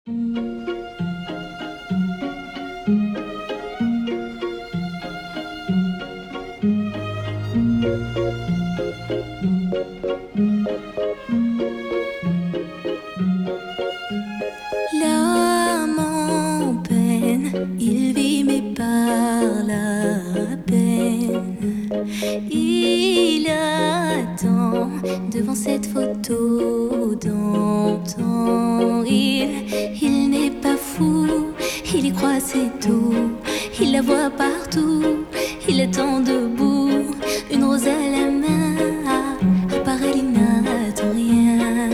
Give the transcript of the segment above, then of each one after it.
L'âme en peine, il vit mais par la peine. Il attend devant cette photo d'antan. Il n'est pas fou, il y croit c'est tout. Il la voit partout, il attend debout, une rose à la main. À part elle, il n'attend rien.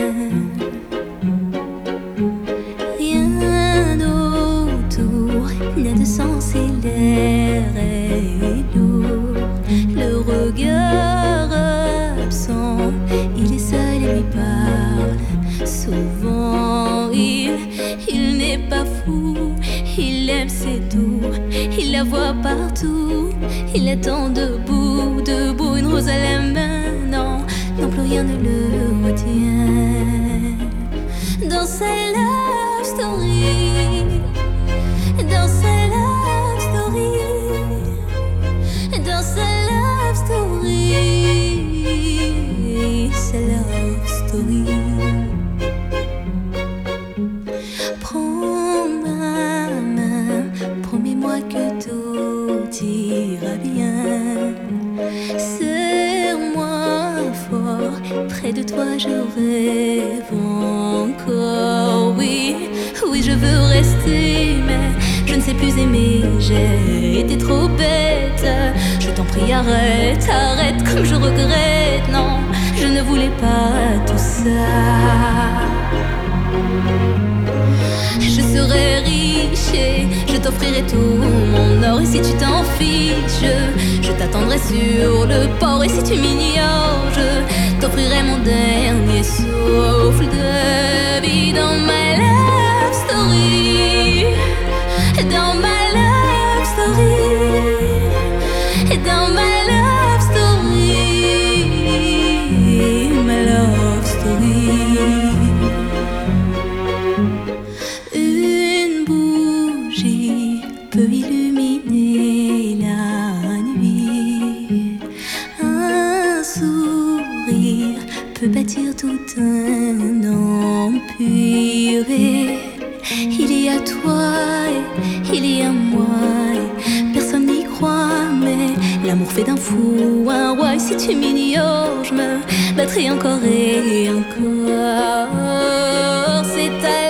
Rien autour n'a de sens et l'air est lourd. Le regard absent, il est seul et lui parle souvent. Il n'est pas fou, il aime c'est tout. Il la voit partout, il attend debout, debout, une rose à la main. Non, non plus rien ne le retient. Dans sa love story, dans sa love story, dans sa love story, sa love story. Prends ma main, promets-moi que tout ira bien. Serre-moi fort, près de toi je rêve encore. Oui, oui je veux rester, mais je ne sais plus aimer. J'ai été trop bête. Je t'en prie arrête, arrête comme je regrette. Non, je ne voulais pas tout ça. Je serai riche et je t'offrirai tout mon or. Et si tu t'en fiches, je t'attendrai sur le port. Et si tu m'ignores, je t'offrirai mon dernier souffle de vie. Dans ma love story, dans ma love story, dans ma love story, ma love story. Une bougie peut illuminer la nuit. Un sourire peut bâtir tout un empire. Il y a toi et il y a moi. Et personne n'y croit, mais l'amour fait d'un fou un roi. Et si tu m'ignores, je me battrai encore et encore. C'est ta